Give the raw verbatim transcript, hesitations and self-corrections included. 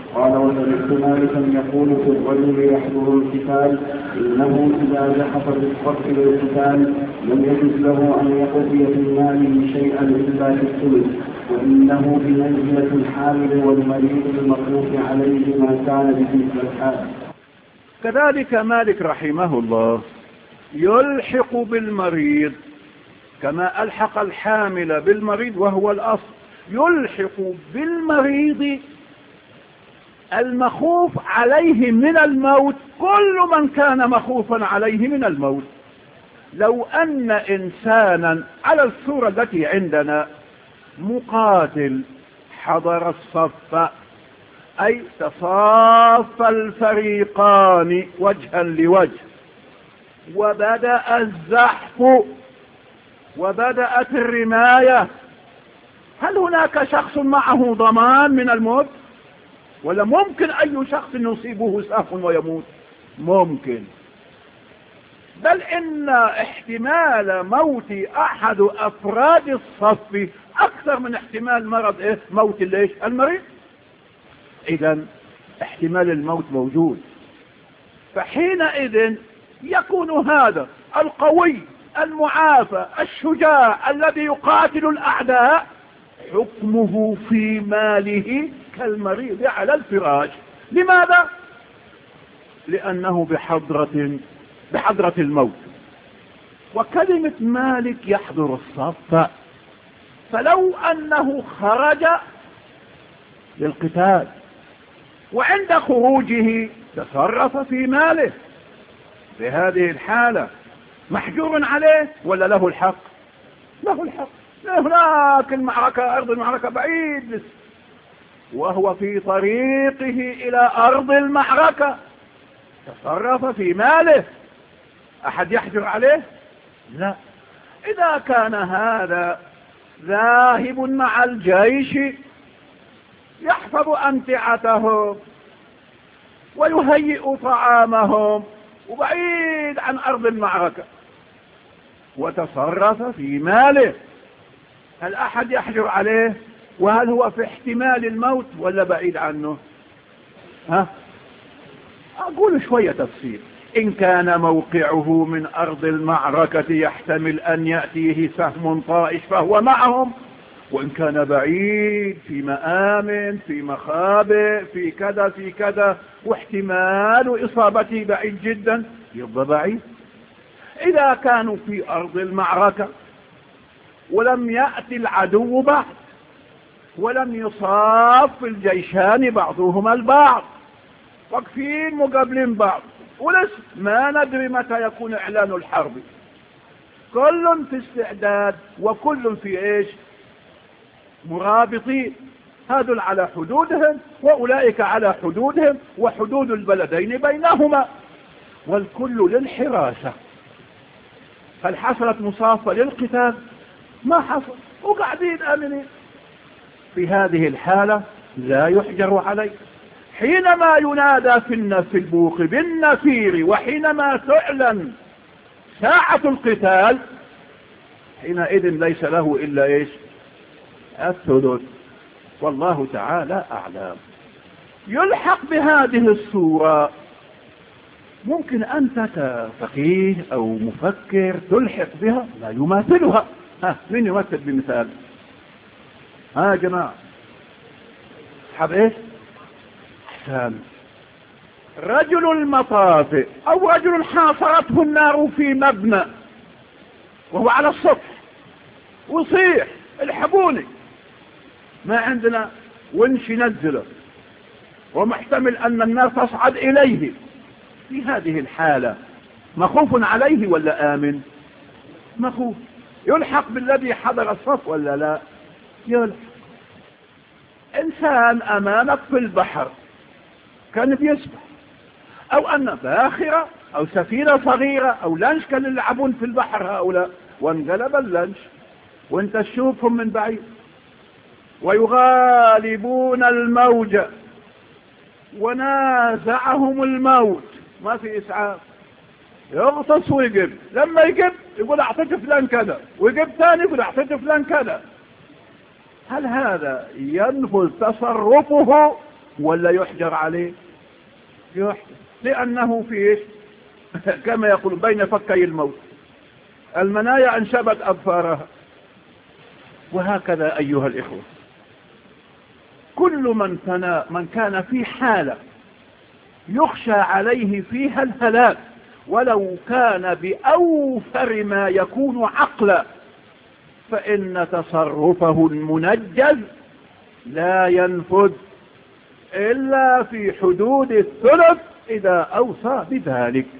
قال وسمعت مالكا يقول في الرجل يحضر القتال إنه إذا زحف بالصف للقتال لم يجوز له أن يقضي في ماله شيئا إلا في الثلث، وإنه بمنزلة الحامل والمريض المخوف عليه ما كان بتلك الحال. كذلك مالك رحمه الله يلحق بالمريض كما ألحق الحامل بالمريض، وهو الأصل يلحق بالمريض المخوف عليه من الموت كل من كان مخوفا عليه من الموت. لو أن إنسانا على الصورة التي عندنا مقاتل حضر الصف، أي تصاف الفريقان وجها لوجه، وبدأ الزحف وبدأت الرماية، هل هناك شخص معه ضمان من الموت؟ ولا ممكن أي شخص يصيبه سهم ويموت؟ ممكن، بل إن احتمال موت أحد أفراد الصف أكثر من احتمال مرض إيه؟ موت ليش؟ المريض. إذن احتمال الموت موجود، فحينئذ يكون هذا القوي المعافى الشجاع الذي يقاتل الأعداء حكمه في ماله كالمريض على الفراش. لماذا؟ لأنه بحضرة بحضرة الموت. وكلمة مالك يحضر الصف، فلو أنه خرج للقتال وعند خروجه تصرف في ماله، في هذه الحالة محجور عليه ولا له الحق؟ له الحق. هناك المعركة، أرض المعركة بعيد وهو في طريقه إلى أرض المعركة تصرف في ماله، أحد يحجر عليه؟ لا. إذا كان هذا ذاهب مع الجيش يحفظ أمتعتهم ويهيئ طعامهم وبعيد عن أرض المعركة وتصرف في ماله، هل أحد يحجر عليه؟ وهل هو في احتمال الموت ولا بعيد عنه؟ ها؟ أقول شوية تفصيل. إن كان موقعه من أرض المعركة يحتمل أن يأتيه سهم طائش فهو معهم، وإن كان بعيد في مآمن في مخابئ في كذا في كذا واحتمال إصابته بعيد جدا يبقى بعيد. إذا كانوا في أرض المعركة ولم يأتي العدو بعد ولم يصاف الجيشان بعضهما البعض، واقفين مقابلين بعض ولسه ما ندري متى يكون إعلان الحرب، كل في استعداد وكل في إيش؟ مرابطين، هذول على حدودهم وأولئك على حدودهم وحدود البلدين بينهما، والكل للحراسة. هل حصلت مصافة للقتال؟ ما حصل، وقاعدين آمنين. في هذه الحالة لا يحجر عليه. حينما ينادى في النف البوق بالنفير وحينما تعلن ساعة القتال حينئذ ليس له إلا إيش؟ الثلث، والله تعالى أعلم. يلحق بهذه الصورة. ممكن أنت كفقيه أو مفكر تلحق بها لا يماثلها. ها، من يمثل بمثال؟ ها يا جماعة، حب إيش؟ أحسن. رجل المطافئ أو رجل حاصرته النار في مبنى وهو على السطح وصيح الحقوني، ما عندنا ونش نزله ومحتمل أن النار تصعد إليه. في هذه الحالة مخوف عليه ولا آمن؟ مخوف. يلحق بالذي حضر الصف ولا لا؟ يلحق. إنسان أمامك في البحر كان بيسبح، أو أن باخرة أو سفينة صغيرة أو لانش كانوا يلعبون في البحر هؤلاء، وانقلب اللانش وانت تشوفهم من بعيد ويغالبون الموج ونازعهم الموت، ما في إسعاف، يغطس ويقب، لما يقب يقول أعطيت فلان كذا، ويقب ثاني يقول أعطيت فلان كذا. هل هذا ينفذ تصرفه ولا يحجر عليه؟ يحجر، لأنه في كما يقول بين فكي الموت، المنايا انشبت أظفارها. وهكذا أيها الإخوة، كل من كان, من كان في حالة يخشى عليه فيها الهلاك ولو كان بأوفر ما يكون عقلا، فإن تصرفه المنجز لا ينفذ إلا في حدود الثلث إذا أوصى بذلك.